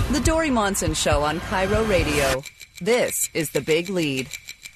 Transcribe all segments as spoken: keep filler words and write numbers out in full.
The Dory Monson Show on Cairo Radio. This is The Big Lead.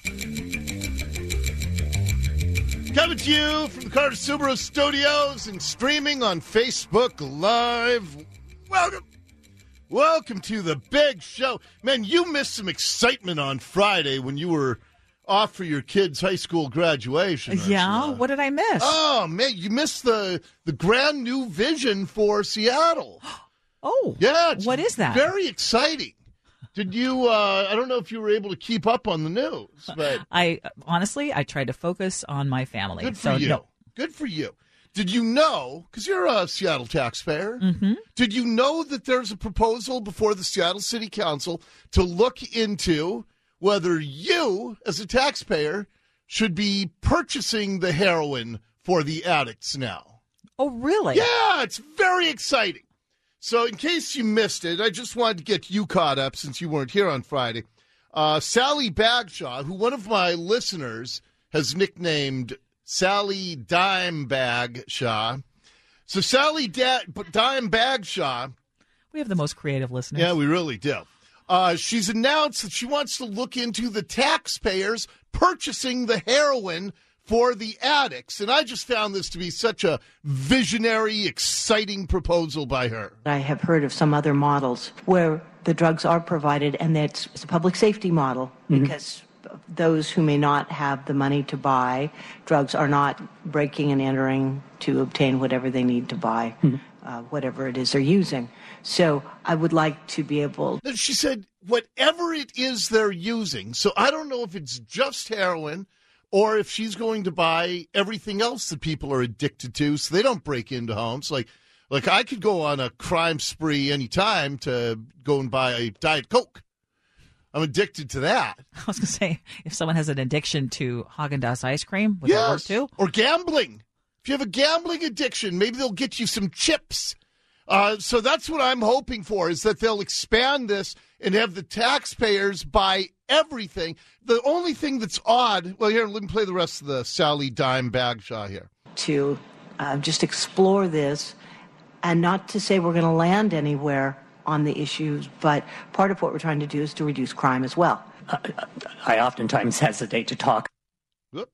Coming to you from the Carter Subaru Studios and streaming on Facebook Live. Welcome. Welcome to The Big Show. Man, you missed some excitement on Friday when you were off for your kid's high school graduation. Yeah? What did I miss? Oh, man, you missed the, the brand new vision for Seattle. Oh, yeah. It's what is that? Very exciting. Did you, uh, I don't know if you were able to keep up on the news, but. I, honestly, I tried to focus on my family. Good for so, you. No. Good for you. Did you know, because you're a Seattle taxpayer, mm-hmm. did you know that there's a proposal before the Seattle City Council to look into whether you, as a taxpayer, should be purchasing the heroin for the addicts now? Oh, really? Yeah, it's very exciting. So in case you missed it, I just wanted to get you caught up since you weren't here on Friday. Uh, Sally Bagshaw, who one of my listeners has nicknamed Sally Dime Bagshaw. So Sally da- Dime Bagshaw. We have the most creative listeners. Yeah, we really do. Uh, she's announced that she wants to look into the taxpayers purchasing the heroin for the addicts. And I just found this to be such a visionary, exciting proposal by her. I have heard of some other models where the drugs are provided, and that's it's a public safety model mm-hmm. because those who may not have the money to buy drugs are not breaking and entering to obtain whatever they need to buy, mm-hmm. uh, whatever it is they're using. So I would like to be able... She said, whatever it is they're using. So I don't know if it's just heroin or if she's going to buy everything else that people are addicted to so they don't break into homes. Like, like I could go on a crime spree anytime to go and buy a Diet Coke. I'm addicted to that. I was going to say, if someone has an addiction to Haagen-Dazs ice cream, would that work too? Or gambling. If you have a gambling addiction, maybe they'll get you some chips. Uh, so that's what I'm hoping for, is that they'll expand this and have the taxpayers buy everything. The only thing that's odd, well, here, let me play the rest of the Sally Dime Bagshaw here. To uh, just explore this, and not to say we're going to land anywhere on the issues, but part of what we're trying to do is to reduce crime as well. Uh, I oftentimes hesitate to talk. Whoop.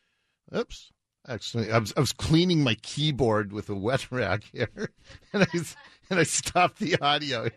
Oops. Actually, I was, I was cleaning my keyboard with a wet rag here, and I, and I stopped the audio.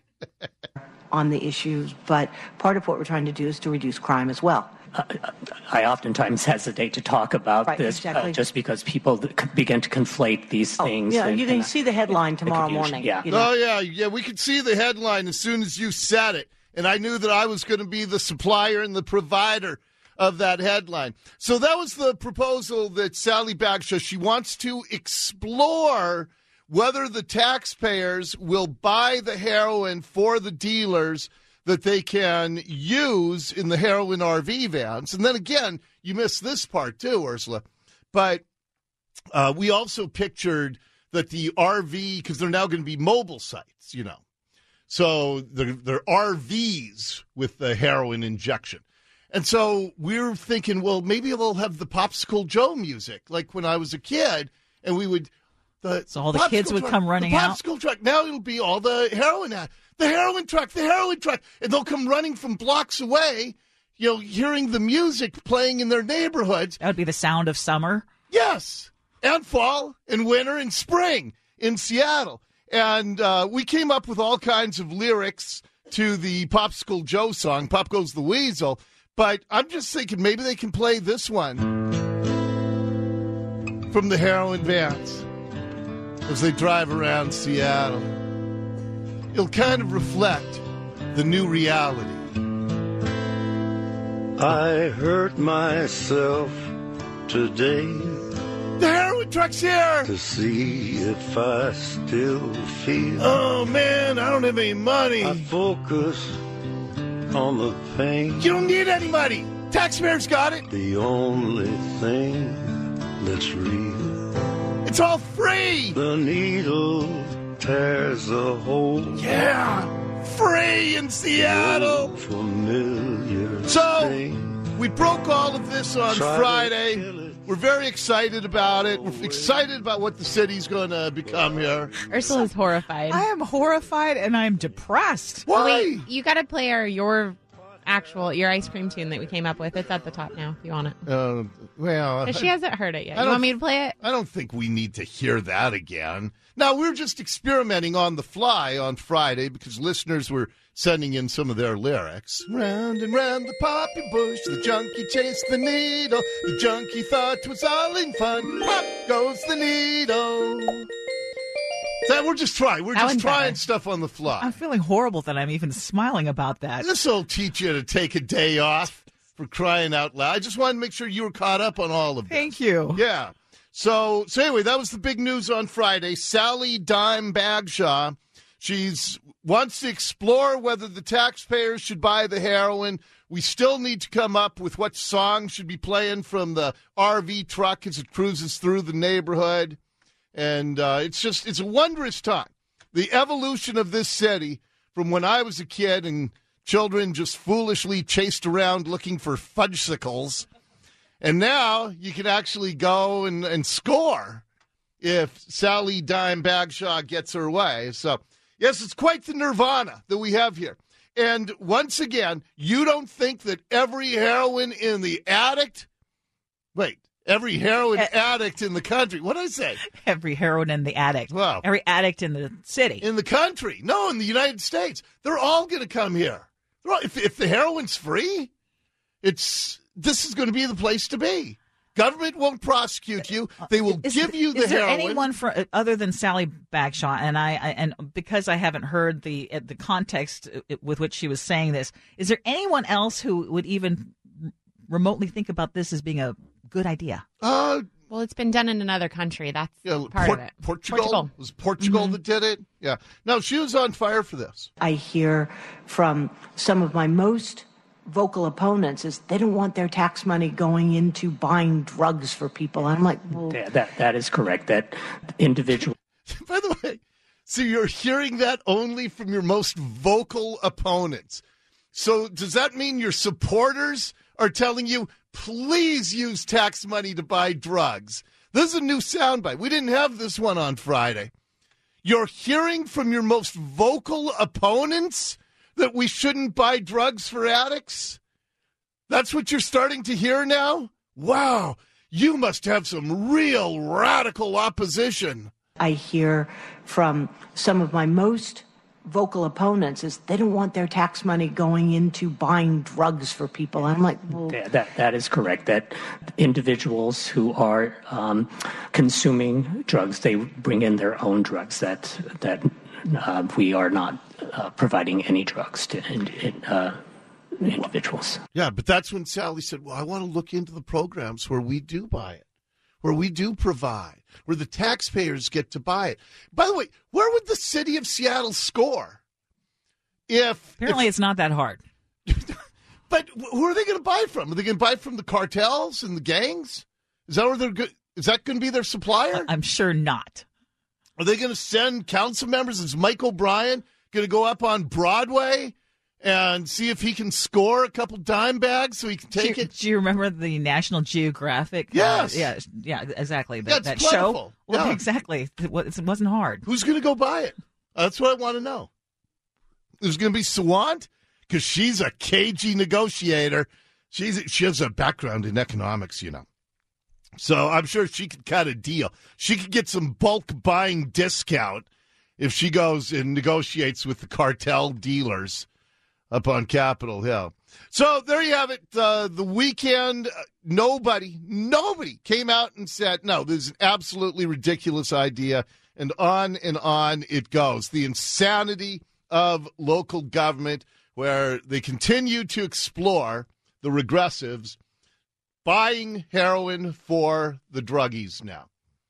On the issues, but part of what we're trying to do is to reduce crime as well. Uh, I oftentimes hesitate to talk about right, this exactly. uh, just because people begin to conflate these oh, things. Yeah, and, you can and, see the headline tomorrow morning. Yeah. You know? Oh, yeah, yeah, we could see the headline as soon as you said it, and I knew that I was going to be the supplier and the provider of that headline. So that was the proposal that Sally Bagshaw, she wants to explore whether the taxpayers will buy the heroin for the dealers that they can use in the heroin R V vans. And then again, you missed this part too, Ursula. But uh, we also pictured that the R V, because they're now going to be mobile sites, you know. So they're, they're R Vs with the heroin injection. And so we're thinking, well, maybe they'll have the Popsicle Joe music, like when I was a kid, and we would... The so all the kids would truck, come running the out? Popsicle truck. Now it'll be all the heroin... The heroin truck, the heroin truck. And they'll come running from blocks away, you know, hearing the music playing in their neighborhoods. That would be the sound of summer? Yes. And fall and winter and spring in Seattle. And uh, we came up with all kinds of lyrics to the Popsicle Joe song, Pop Goes the Weasel. But I'm just thinking maybe they can play this one from the heroin vans as they drive around Seattle. It'll kind of reflect the new reality. I hurt myself today. The heroin truck's here! To see if I still feel. Oh, man, I don't have any money. I focus on the pain. You don't need any money. Taxpayers got it. The only thing that's real. It's all free. The needle tears a hole. Yeah, free in Seattle. Familiar so stain. we broke all of this on Try Friday. We're very excited about it. We're excited about what the city's going to become here. Ursula's horrified. I am horrified and I'm depressed. Why? Wait, you got to play our your actual your ice cream tune that we came up with. It's at the top now if you want it. Uh, well, 'Cause she hasn't heard it yet. I You don't- want me to play it? I don't think we need to hear that again. Now, we were just experimenting on the fly on Friday because listeners were sending in some of their lyrics. Round and round the poppy bush, the junkie chased the needle. The junkie thought 'twas all in fun. Pop goes the needle. So we're just trying. We're That just one's trying better. stuff on the fly. I'm feeling horrible that I'm even smiling about that. This will teach you to take a day off, for crying out loud. I just wanted to make sure you were caught up on all of this. Thank you. Yeah. So, so anyway, that was the big news on Friday. Sally Dime Bagshaw, she's wants to explore whether the taxpayers should buy the heroin. We still need to come up with what song should be playing from the R V truck as it cruises through the neighborhood. And uh, it's just, it's a wondrous time. The evolution of this city from when I was a kid and children just foolishly chased around looking for fudgesicles. And now you can actually go and, and score if Sally Dime Bagshaw gets her way. So, yes, it's quite the nirvana that we have here. And once again, you don't think that every heroin in the addict, wait, every heroin Eh. addict in the country, what did I say? Every heroin in the addict. Wow. Every addict in the city. In the country. No, in the United States. They're all going to come here. They're all, if, if the heroin's free, it's this is going to be the place to be. Government won't prosecute you. They will Is- give you the is there heroin. anyone for, other than Sally Bagshaw? And I, I and because I haven't heard the the context with which she was saying this, is there anyone else who would even remotely think about this as being a good idea? Uh, Well, it's been done in another country. That's yeah, part Port- of it. Portugal. Portugal. It was Portugal that did it. Yeah. No, she was on fire for this. I hear from some of my most vocal opponents is they don't want their tax money going into buying drugs for people. And I'm like, well, That, that, that is correct. That individual. By the way, so you're hearing that only from your most vocal opponents. So does that mean your supporters are telling you, please use tax money to buy drugs? This is a new soundbite. We didn't have this one on Friday. You're hearing from your most vocal opponents that we shouldn't buy drugs for addicts? That's what you're starting to hear now? Wow, you must have some real radical opposition. I hear from some of my most vocal opponents is they don't want their tax money going into buying drugs for people. And I'm like, well, That, that, that is correct. That individuals who are um, consuming drugs, they bring in their own drugs. That that uh, we are not uh, providing any drugs to in, in, uh, individuals. Yeah, but that's when Sally said, well, I want to look into the programs where we do buy it, where we do provide, where the taxpayers get to buy it. By the way, where would the city of Seattle score if... Apparently, if, it's not that hard. but who are they going to buy from? Are they going to buy from the cartels and the gangs? Is that where they're go- Is that going to be their supplier? I'm sure not. Are they going to send council members? Is Mike O'Brien going to go up on Broadway and see if he can score a couple dime bags so he can take do, it? Do you remember the National Geographic? Yes. Uh, yeah, yeah, exactly. That, Yeah, it's that plentiful. show. Well, Yeah. exactly. It wa- it wasn't hard. Who's going to go buy it? That's what I want to know. There's going to be Sawant because she's a cagey negotiator. She's she has a background in economics, you know. So I'm sure she could cut a deal. She could get some bulk buying discount if she goes and negotiates with the cartel dealers up on Capitol Hill. So there you have it. Uh, the weekend, uh, nobody, nobody came out and said, no, this is an absolutely ridiculous idea. And on and on it goes. The insanity of local government where they continue to explore the regressives buying heroin for the druggies now.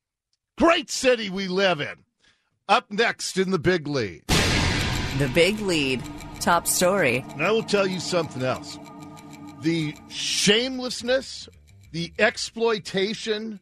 Great city we live in. Up next in the Big Lead. The Big Lead. Top story. And I will tell you something else. The shamelessness, the exploitation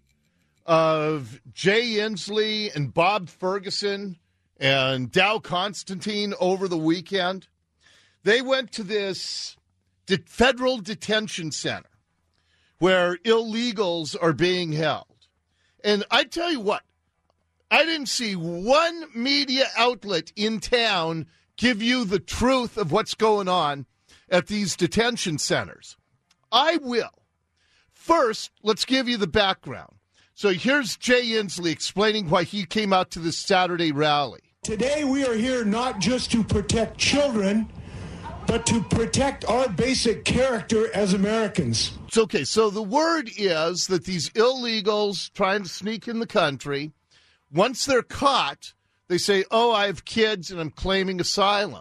of Jay Inslee and Bob Ferguson and Dow Constantine over the weekend. They went to this de- federal detention center where illegals are being held. And I tell you what, I didn't see one media outlet in town give you the truth of what's going on at these detention centers. I will. First, let's give you the background. So here's Jay Inslee explaining why he came out to this Saturday rally. Today we are here not just to protect children, but to protect our basic character as Americans. It's okay. So the word is that these illegals trying to sneak in the country, once they're caught, they say, oh, I have kids and I'm claiming asylum.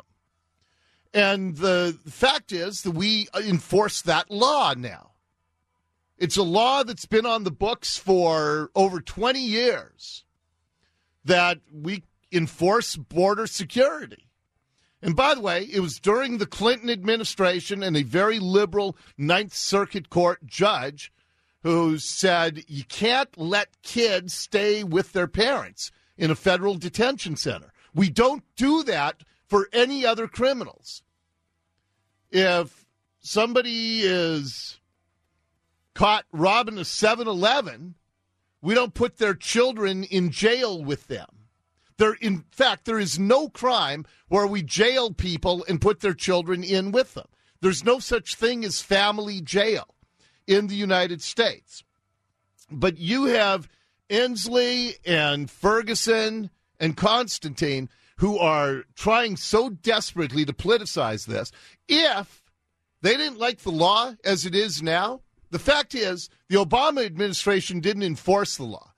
And the fact is that we enforce that law now. It's a law that's been on the books for over twenty years that we enforce border security. And by the way, it was during the Clinton administration and a very liberal Ninth Circuit Court judge who said you can't let kids stay with their parents in a federal detention center. We don't do that for any other criminals. If somebody is caught robbing a seven eleven, we don't put their children in jail with them. There, in fact, there is no crime where we jail people and put their children in with them. There's no such thing as family jail in the United States. But you have Inslee and Ferguson and Constantine who are trying so desperately to politicize this. If they didn't like the law as it is now, the fact is the Obama administration didn't enforce the law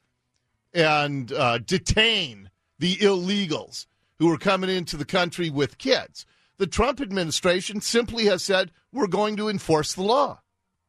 and uh, detain the illegals who were coming into the country with kids. The Trump administration simply has said, we're going to enforce the law.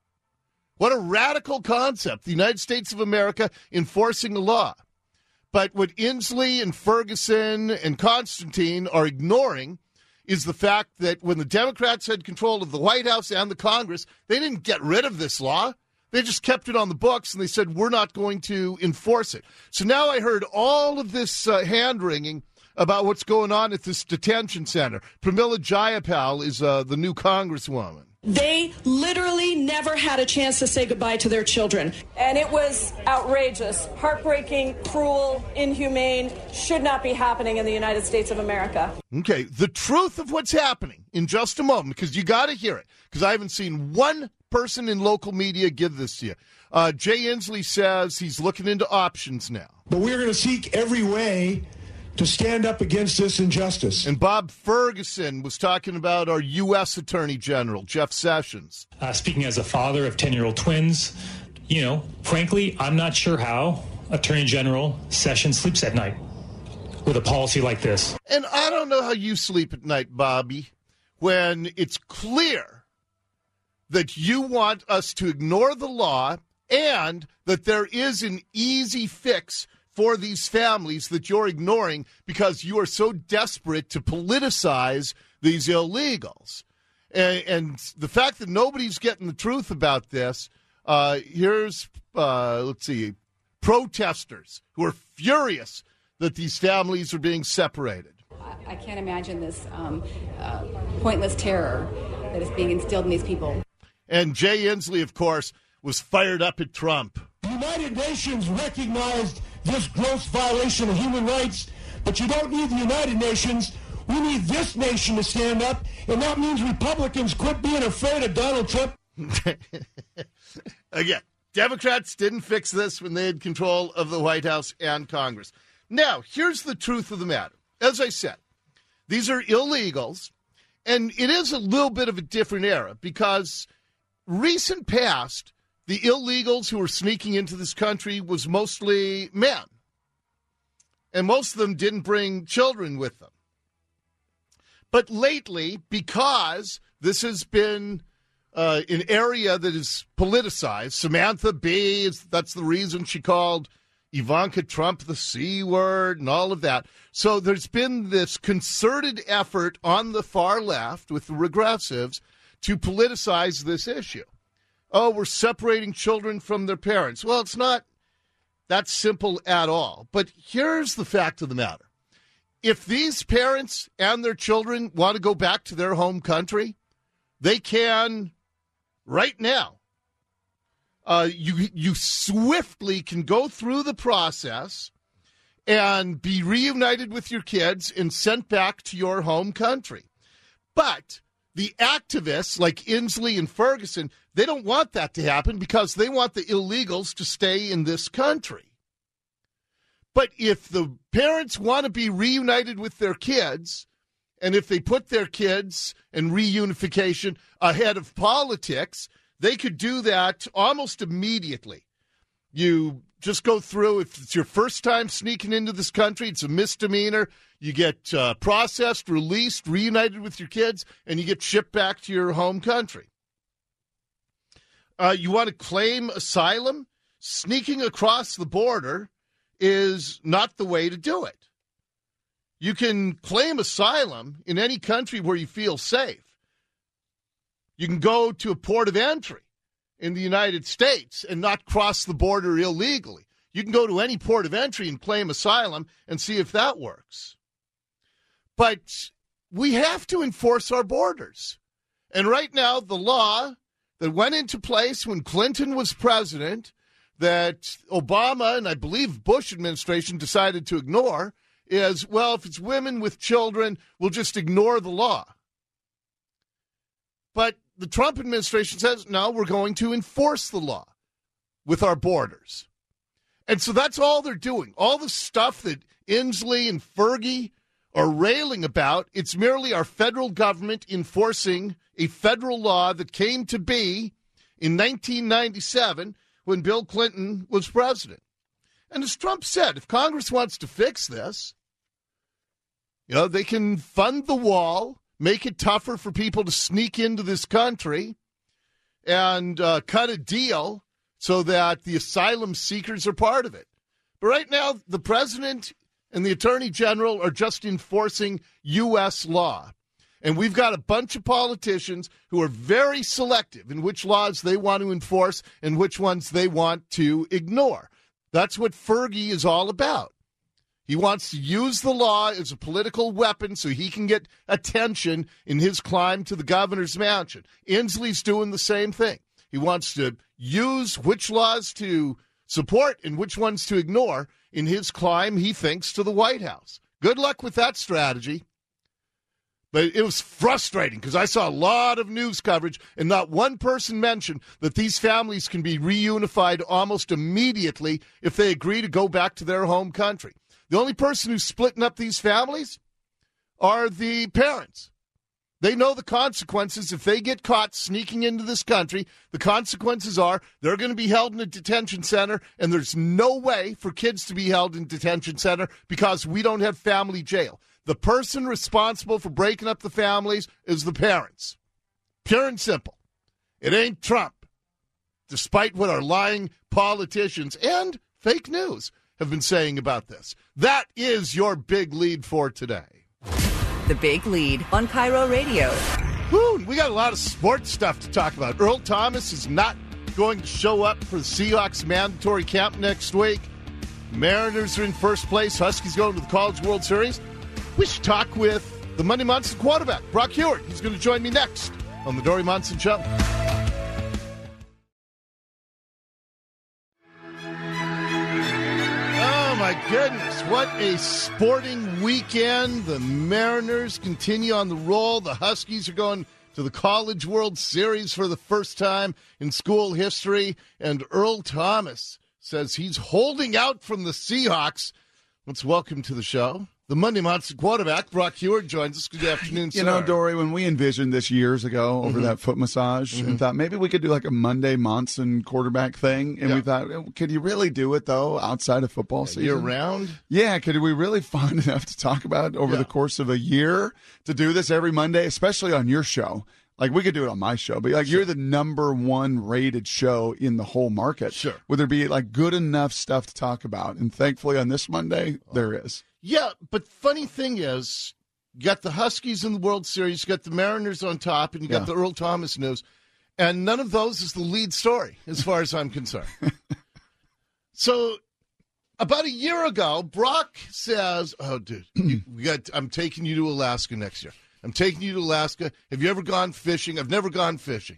What a radical concept, the United States of America enforcing the law. But what Inslee and Ferguson and Constantine are ignoring is the fact that when the Democrats had control of the White House and the Congress, they didn't get rid of this law. They just kept it on the books, and they said, we're not going to enforce it. So now I heard all of this uh, hand-wringing about what's going on at this detention center. Pramila Jayapal is uh, the new congresswoman. They literally never had a chance to say goodbye to their children. And it was outrageous, heartbreaking, cruel, inhumane, should not be happening in the United States of America. Okay, the truth of what's happening in just a moment, because you got to hear it, because I haven't seen one person in local media give this to you. Uh, Jay Inslee says he's looking into options now. But we're going to seek every way to stand up against this injustice. And Bob Ferguson was talking about our U S Attorney General, Jeff Sessions. Uh, speaking as a father of ten-year-old twins, you know, frankly, I'm not sure how Attorney General Sessions sleeps at night with a policy like this. And I don't know how you sleep at night, Bobby, when it's clear that you want us to ignore the law and that there is an easy fix for these families that you're ignoring because you are so desperate to politicize these illegals. And, and the fact that nobody's getting the truth about this, uh, here's, uh, let's see, protesters who are furious that these families are being separated. I can't imagine this um, uh, pointless terror that is being instilled in these people. And Jay Inslee, of course, was fired up at Trump. The United Nations recognized this gross violation of human rights, but you don't need the United Nations. We need this nation to stand up, and that means Republicans quit being afraid of Donald Trump. Again, Democrats didn't fix this when they had control of the White House and Congress. Now, here's the truth of the matter. As I said, these are illegals, and it is a little bit of a different era because recent past, the illegals who were sneaking into this country was mostly men. And most of them didn't bring children with them. But lately, because this has been uh, an area that is politicized, Samantha Bee, is, that's the reason she called Ivanka Trump the C word and all of that. So there's been this concerted effort on the far left with the regressives to politicize this issue. Oh, we're separating children from their parents. Well, it's not that simple at all. But here's the fact of the matter. If these parents and their children want to go back to their home country, they can right now. uh, you you swiftly can go through the process and be reunited with your kids and sent back to your home country. But the activists like Inslee and Ferguson, they don't want that to happen because they want the illegals to stay in this country. But if the parents want to be reunited with their kids, and if they put their kids and reunification ahead of politics, they could do that almost immediately. You just go through, if it's your first time sneaking into this country, it's a misdemeanor. You get uh, processed, released, reunited with your kids, and you get shipped back to your home country. Uh, you want to claim asylum? Sneaking across the border is not the way to do it. You can claim asylum in any country where you feel safe. You can go to a port of entry in the United States and not cross the border illegally. You can go to any port of entry and claim asylum and see if that works. But we have to enforce our borders. And right now, the law that went into place when Clinton was president, that Obama and I believe Bush administration decided to ignore, is, well, if it's women with children, we'll just ignore the law. But the Trump administration says, no, we're going to enforce the law with our borders. And so that's all they're doing. All the stuff that Inslee and Fergie are railing about, it's merely our federal government enforcing a federal law that came to be in nineteen ninety-seven when Bill Clinton was president. And as Trump said, if Congress wants to fix this, you know, they can fund the wall, make it tougher for people to sneak into this country, and uh, cut a deal so that the asylum seekers are part of it. But right now, the president and the attorney general are just enforcing U S law. And we've got a bunch of politicians who are very selective in which laws they want to enforce and which ones they want to ignore. That's what Fergie is all about. He wants to use the law as a political weapon so he can get attention in his climb to the governor's mansion. Inslee's doing the same thing. He wants to use which laws to support and which ones to ignore in his climb, he thinks, to the White House. Good luck with that strategy. But it was frustrating because I saw a lot of news coverage and not one person mentioned that these families can be reunified almost immediately if they agree to go back to their home country. The only person who's splitting up these families are the parents. They know the consequences. If they get caught sneaking into this country, the consequences are they're going to be held in a detention center, and there's no way for kids to be held in detention center because we don't have family jail. The person responsible for breaking up the families is the parents. Pure and simple. It ain't Trump, despite what our lying politicians and fake news have been saying about this. That is your big lead for today. The Big Lead on Cairo Radio. Woo, we got a lot of sports stuff to talk about. Earl Thomas is not going to show up for the Seahawks mandatory camp next week. Mariners are in first place. Huskies going to the College World Series. We should talk with the Monday Monson quarterback, Brock Huard. He's going to join me next on the Dory Monson Show. Oh, my goodness. What a sporting weekend. The Mariners continue on the roll. The Huskies are going to the College World Series for the first time in school history. And Earl Thomas says he's holding out from the Seahawks. Let's welcome to the show the Monday Monson quarterback, Brock Huard, joins us. Good afternoon, you sir. You know, Dory, when we envisioned this years ago over mm-hmm. that foot massage mm-hmm. and thought maybe we could do like a Monday Monson quarterback thing, and yeah. we thought, could you really do it, though, outside of football season? Year-round? Yeah, could we really find enough to talk about over yeah. the course of a year to do this every Monday, especially on your show? Like, we could do it on my show, but like sure. you're the number one rated show in the whole market. Sure. Would there be like good enough stuff to talk about? And thankfully on this Monday, oh. there is. Yeah, but funny thing is, you got the Huskies in the World Series, you got the Mariners on top, and you got yeah. the Earl Thomas news, and none of those is the lead story as far as I'm concerned. So about a year ago, Brock says, oh, dude, you, we got. I'm taking you to Alaska next year. I'm taking you to Alaska. Have you ever gone fishing? I've never gone fishing.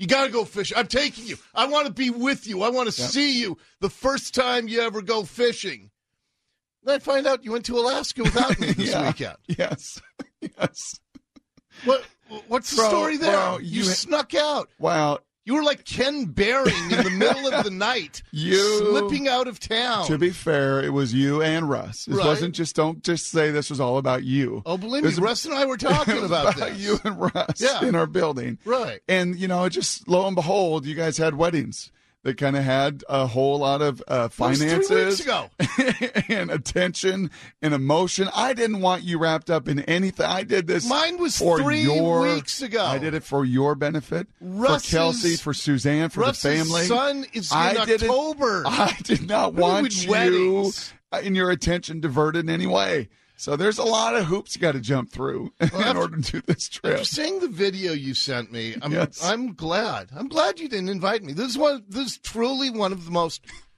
You got to go fishing. I'm taking you. I want to be with you. I want to Yep. see you the first time you ever go fishing. Then I find out you went to Alaska without me this Yeah. weekend. Yes. Yes. What? What's the Bro, story there? bro, you, you- snuck out. Wow. You were like Ken Behring in the middle of the night, You- slipping out of town. To be fair, it was you and Russ. It Right. wasn't just, don't just say this was all about you. Oh, believe It me, was Russ and I were talking it was about, about this. you and Russ Yeah. in our building. Right. And, you know, it just lo and behold, you guys had weddings that kind of had a whole lot of uh, That was finances three weeks ago. and attention and emotion. I didn't want you wrapped up in anything. I did this. Mine was for three your, weeks ago. I did it for your benefit, Russ's- for Kelsey, for Suzanne, for Russ's the family. son is in I didn't- October. I did not What are we want with you weddings? in your attention diverted in any way. So there's a lot of hoops you got to jump through in after- order to do this trip. After seeing the video you sent me, I'm Yes. I'm glad. I'm glad you didn't invite me. This is one. This is truly one of the most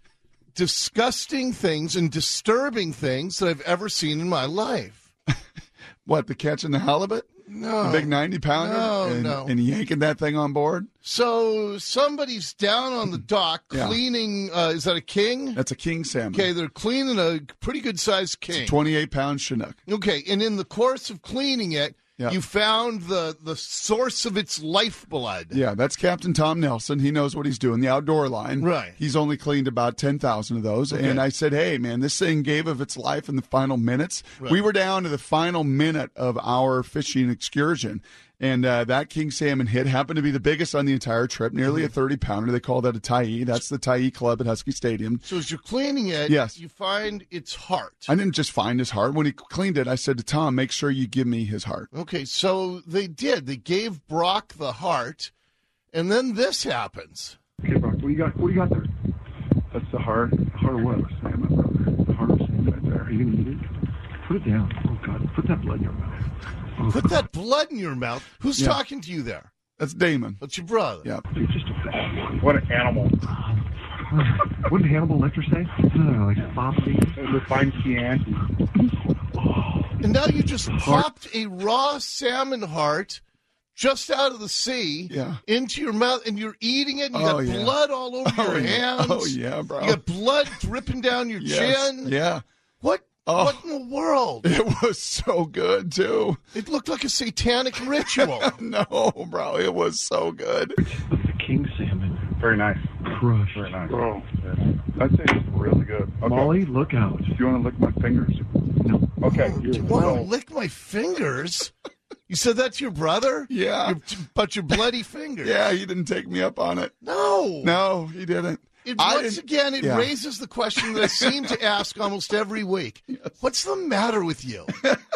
disgusting things and disturbing things that I've ever seen in my life. What, the catch and the halibut? No, The big ninety pounder? No, and, no. and yanking that thing on board? So somebody's down on the dock Yeah. cleaning. Uh, is that a king? That's a king salmon. Okay, they're cleaning a pretty good sized king. twenty-eight pound Chinook. Okay, and in the course of cleaning it, Yeah. you found the the source of its lifeblood. Yeah, that's Captain Tom Nelson. He knows what he's doing. The outdoor line. Right. He's only cleaned about ten thousand of those. Okay. And I said, hey, man, this thing gave of its life in the final minutes. Right. We were down to the final minute of our fishing excursion. And uh, that king salmon hit happened to be the biggest on the entire trip, nearly Mm-hmm. a thirty pounder. They call that a Tyee. That's the Tyee Club at Husky Stadium. So as you're cleaning it, Yes. you find its heart. I didn't just find his heart. When he cleaned it, I said to Tom, make sure you give me his heart. Okay, so they did. They gave Brock the heart, and then this happens. Okay, Brock, what do you got? What do you got there? That's the heart. The heart of what? Salmon, brother. The heart of salmon right there. Are you gonna eat it? Put it down. Oh God, put that blood in your mouth. Oh, Put that blood in your mouth. Who's Yeah. talking to you there? That's Damon. That's your brother. Yeah. You're just a bad one. What an animal. What did Hannibal Lecter say? Uh, like Bobbsy. Refined Chianti. And now you just popped a raw salmon heart just out of the sea Yeah. into your mouth, and you're eating it, and you Oh, got yeah. blood all over Oh, your yeah. hands. Oh, yeah, bro. You got blood dripping down your Yes. chin. Yeah. What? Oh. What in the world? It was so good, too. It looked like a satanic ritual. No, bro, it was so good. The king salmon. Very nice. Crushed. Very nice. Oh, I'd say it's really good. Okay. Molly, look out. Do you want to lick my fingers? No. Okay. Do you want to lick my fingers? You said that to your brother? Yeah. Your, but your bloody fingers. Yeah, he didn't take me up on it. No. No, he didn't. It, I once didn't- again, it yeah. raises the question that I seem to ask almost every week. What's the matter with you?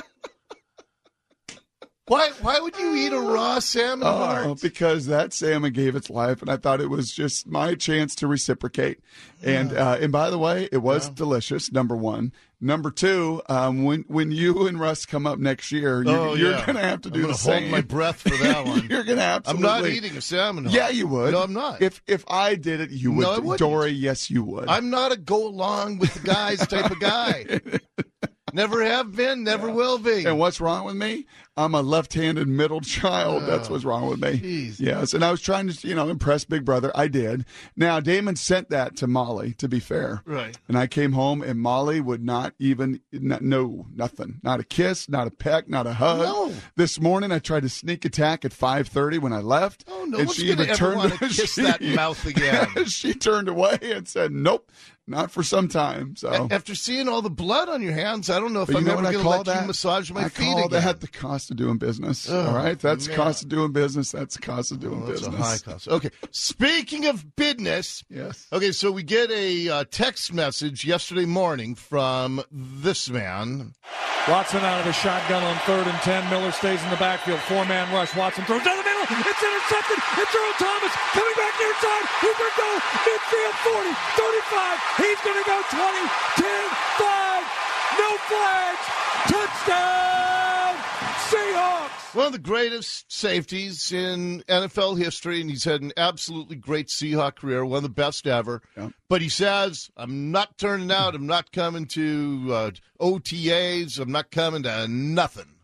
Why why would you eat a raw salmon Oh, heart? because that salmon gave its life, and I thought it was just my chance to reciprocate. And uh, and by the way, it was Yeah. delicious. Number one. Number two, um, when when you and Russ come up next year, you're, Oh, you're yeah. going to have to I'm do gonna the same. hold my breath for that one. You're going to I'm absolutely. not eating a salmon heart. Yeah, you would. No, I'm not. If if I did it, you would. No, I wouldn't. Dory, yes, you would. I'm not a go along with the guys type of guy. Never have been, never will be. And what's wrong with me? I'm a left-handed middle child. That's what's wrong with me. Jeez. Yes, and I was trying to, you know, impress Big Brother. I did. Now, Damon sent that to Molly, to be fair. Right. And I came home, and Molly would not even, not, no, nothing. Not a kiss, not a peck, not a hug. No. This morning, I tried to sneak attack at five thirty when I left. Oh, no and one's she going to even ever turned- want to kiss she- that mouth again. She turned away and said, nope, not for some time. So. After seeing all the blood on your hands, I don't know if But I'm you know ever what I going to call let that? you massage my I feet call again. that the cost of doing business. Oh, all right, that's the man. cost of doing business. That's the cost of doing Oh, that's business. a high cost. Okay. Speaking of business, Yes. okay, so we get a uh, text message yesterday morning from this man. Watson out of the shotgun on third and ten. Miller stays in the backfield. Four-man rush. Watson throws down the middle. It's intercepted. It's Earl Thomas coming back near side. He's going to go midfield forty, thirty-five. He's going to go twenty, ten, five. No flags. Touchdown, Seahawks. One of the greatest safeties in N F L history, and he's had an absolutely great Seahawk career, one of the best ever. Yeah. But he says, I'm not turning out. I'm not coming to uh, O T As. I'm not coming to nothing.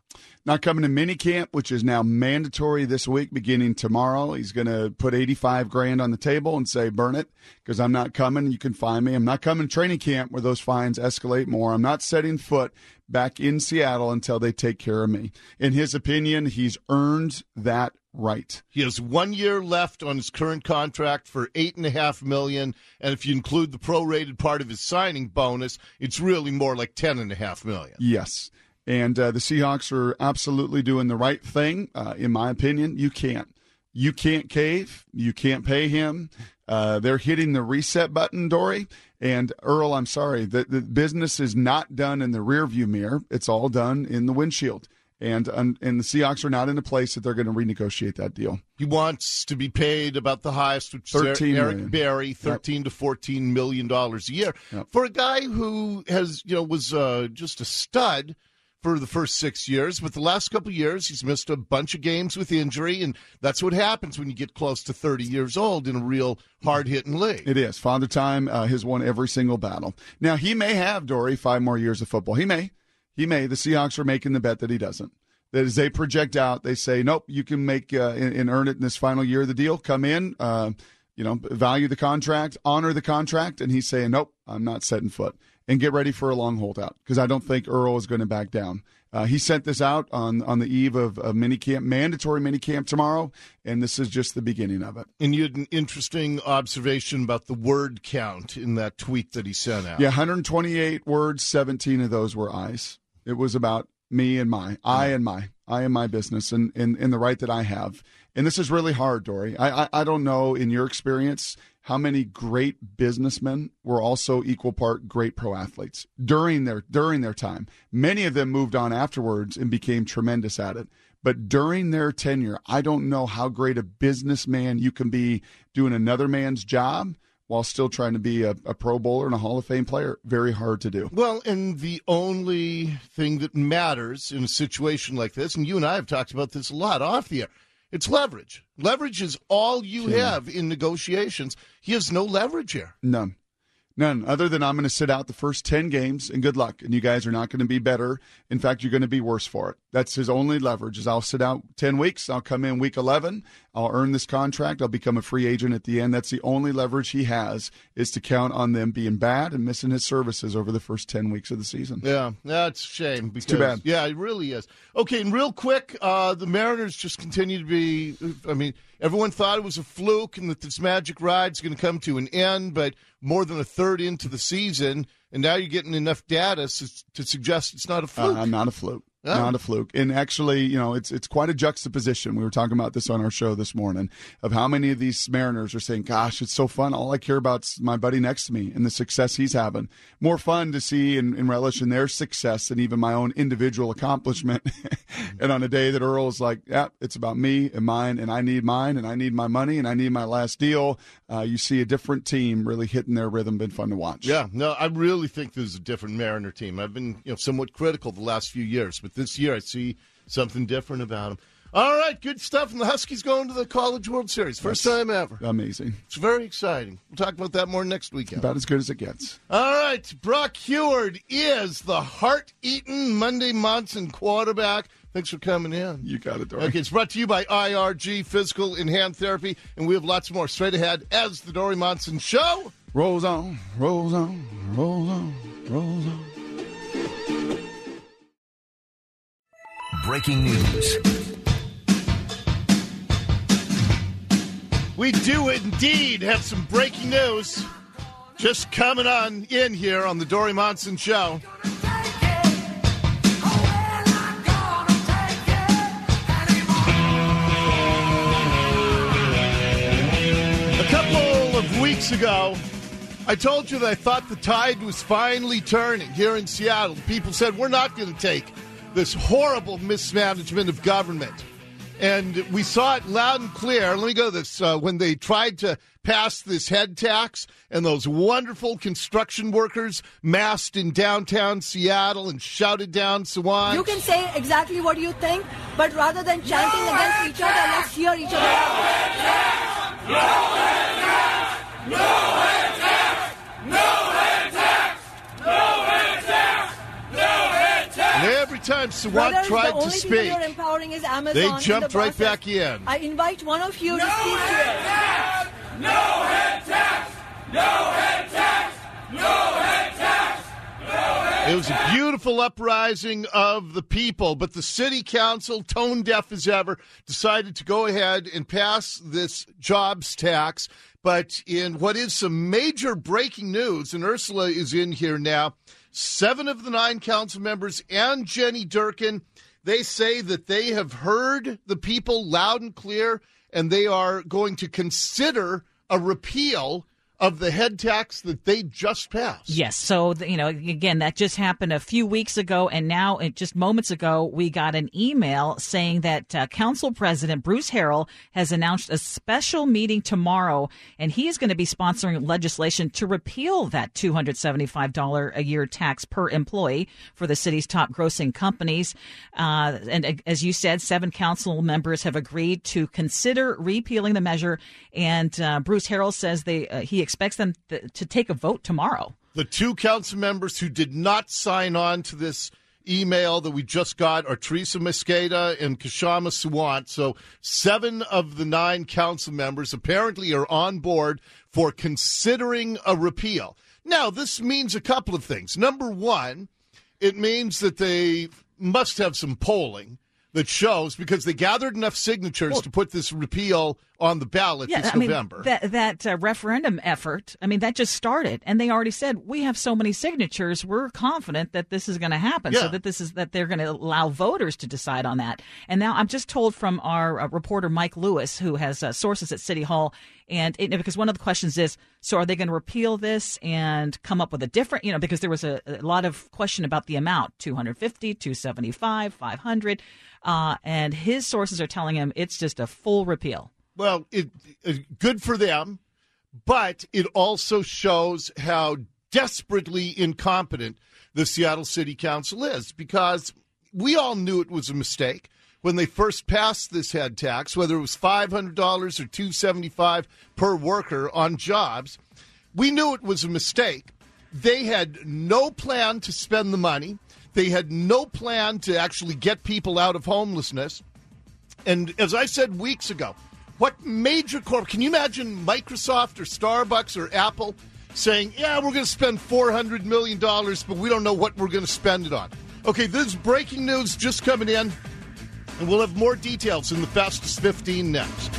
Not coming to minicamp, which is now mandatory this week, beginning tomorrow. He's going to put eighty-five grand on the table and say, burn it, because I'm not coming. You can find me. I'm not coming to training camp where those fines escalate more. I'm not setting foot back in Seattle until they take care of me. In his opinion, he's earned that right. He has one year left on his current contract for eight and a half million, and if you include the prorated part of his signing bonus, it's really more like ten and a half million. Yes. And uh, the Seahawks are absolutely doing the right thing, uh, in my opinion. You can't. You can't cave. You can't pay him. Uh, they're hitting the reset button, Dory. And, Earl, I'm sorry, the, the business is not done in the rearview mirror. It's all done in the windshield. And, um, and the Seahawks are not in a place that they're going to renegotiate that deal. He wants to be paid about the highest, which thirteen is Eric million. Berry, thirteen yep. to fourteen million dollars a year. Yep. For a guy who has, you know, was uh, just a stud for the first six years, but the last couple of years he's missed a bunch of games with injury, and that's what happens when you get close to thirty years old in a real hard-hitting league. It is. Father Time uh, has won every single battle. Now, he may have, Dory, five more years of football. He may. He may. The Seahawks are making the bet that he doesn't. That as they project out, they say, nope, you can make uh, and, and earn it in this final year of the deal. Come in, uh, you know, value the contract, honor the contract, and he's saying, nope, I'm not setting foot. And get ready for a long holdout, because I don't think Earl is going to back down. Uh, he sent this out on, on the eve of, of minicamp, mandatory minicamp tomorrow, and this is just the beginning of it. And you had an interesting observation about the word count in that tweet that he sent out. Yeah, one hundred twenty-eight words, seventeen of those were I's. It was about me and my, I and my, I and my business and, and, and the right that I have. And this is really hard, Dory. I, I, I don't know, in your experience, how many great businessmen were also equal part great pro athletes during their during their time. Many of them moved on afterwards and became tremendous at it. But during their tenure, I don't know how great a businessman you can be doing another man's job while still trying to be a, a Pro Bowler and a Hall of Fame player. Very hard to do. Well, and the only thing that matters in a situation like this, and you and I have talked about this a lot off the air, it's leverage. Leverage is all you Yeah. have in negotiations. He has no leverage here. None. None, other than I'm going to sit out the first ten games, and good luck. And you guys are not going to be better. In fact, you're going to be worse for it. That's his only leverage, is I'll sit out ten weeks. I'll come in week eleven. I'll earn this contract. I'll become a free agent at the end. That's the only leverage he has, is to count on them being bad and missing his services over the first ten weeks of the season. Yeah, that's a shame. Because, It's too bad. Yeah, it really is. Okay, and real quick, uh, the Mariners just continue to be, I mean, everyone thought it was a fluke and that this magic ride's going to come to an end, but more than a third into the season, and now you're getting enough data s- to suggest it's not a fluke. Uh, not a fluke. Oh. Not a fluke. And actually, you know, it's it's quite a juxtaposition. We were talking about this on our show this morning, of how many of these Mariners are saying, gosh, it's so fun. All I care about is my buddy next to me and the success he's having. More fun to see and, and relish in their success than even my own individual accomplishment. And on a day that Earl is like, yeah, it's about me and mine, and I need mine, and I need my money, and I need my last deal, uh, you see a different team really hitting their rhythm. Been fun to watch. Yeah, no, I really think this is a different Mariner team. I've been, you know, somewhat critical the last few years, but this year I see something different about them. All right, good stuff. And the Huskies going to the College World Series. First That's time ever. Amazing. It's very exciting. We'll talk about that more next weekend. About as good as it gets. All right, Brock Heward is the heart-eating Monday Monson quarterback. Thanks for coming in. You got it, Dory. Okay, it's brought to you by I R G Physical and Hand Therapy, and we have lots more straight ahead as the Dory Monson Show rolls on, rolls on, rolls on, rolls on. Breaking news. We do indeed have some breaking news just coming on in here on the Dory Monson Show. A couple of weeks ago, I told you that I thought the tide was finally turning here in Seattle. People said, we're not going to take this horrible mismanagement of government. And we saw it loud and clear. Let me go to this. Uh, when they tried to pass this head tax, and those wonderful construction workers massed in downtown Seattle and shouted down Swan. You can say exactly what you think, but rather than chanting no against each other, let's hear each other out. No head tax! No head tax! No head tax! No head tax! No head tax! And every time time Sawant Brothers, tried the only to people speak, you're empowering is Amazon. they in jumped the right process. back in. I invite one of you No to speak to head it. tax! No head tax! No head tax! No head tax! No head It was a beautiful uprising of the people, but the city council, tone deaf as ever, decided to go ahead and pass this jobs tax. But in what is some major breaking news, and Ursula is in here now, seven of the nine council members and Jenny Durkin, they say that they have heard the people loud and clear, and they are going to consider a repeal of the head tax that they just passed. Yes. So, you know, again, that just happened a few weeks ago. And now, just moments ago, we got an email saying that uh, Council President Bruce Harrell has announced a special meeting tomorrow, and he is going to be sponsoring legislation to repeal that two hundred seventy-five dollars a year tax per employee for the city's top grossing companies. Uh, and uh, as you said, seven council members have agreed to consider repealing the measure. And uh, Bruce Harrell says they uh, he expects them th- to take a vote tomorrow. The two council members who did not sign on to this email that we just got are Teresa Mosqueda and Kshama Sawant. So seven of the nine council members apparently are on board for considering a repeal. Now, this means a couple of things. Number one, it means that they must have some polling that shows, because they gathered enough signatures well, to put this repeal on the ballot yeah, this I mean, November. That, that uh, referendum effort, I mean, that just started. And they already said, we have so many signatures, we're confident that this is going to happen. Yeah. So that this is that they're going to allow voters to decide on that. And now I'm just told from our uh, reporter, Mike Lewis, who has uh, sources at City Hall, and it, because one of the questions is, so are they going to repeal this and come up with a different, you know, because there was a, a lot of question about the amount, two hundred fifty, two seventy-five, five hundred. Uh, and his sources are telling him it's just a full repeal. Well, it, it good for them, but it also shows how desperately incompetent the Seattle City Council is, because we all knew it was a mistake when they first passed this head tax, whether it was five hundred dollars or two hundred seventy-five dollars per worker on jobs. We knew it was a mistake. They had no plan to spend the money. They had no plan to actually get people out of homelessness. And as I said weeks ago, what major corp, can you imagine Microsoft or Starbucks or Apple saying, yeah, we're going to spend four hundred million dollars, but we don't know what we're going to spend it on? Okay, this is breaking news just coming in, and we'll have more details in the Fastest fifteen next.